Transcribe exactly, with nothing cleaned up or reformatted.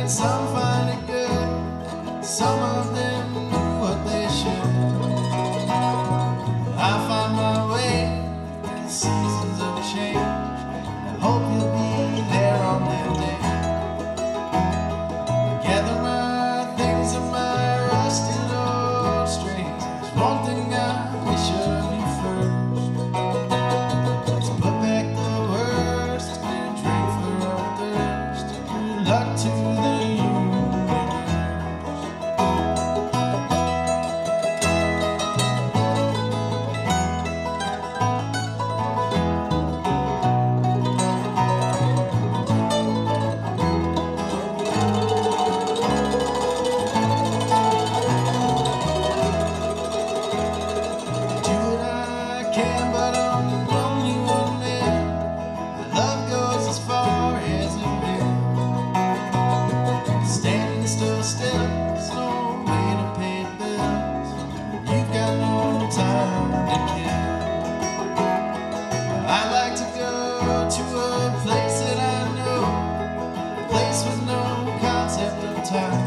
some find it good, some of them do what they should. I find my way in seasons of change. I hope you'll be there on that day. Gather my things and my rusted old strings. There's one thing I wish of you first. Let's put back the worst and drink for our thirst. Good luck to the can, but I'm only one man. My love goes as far as it will. Standing still, still, there's no way to pay bills. You've got no time to kill. I like to go to a place that I know, a place with no concept of time.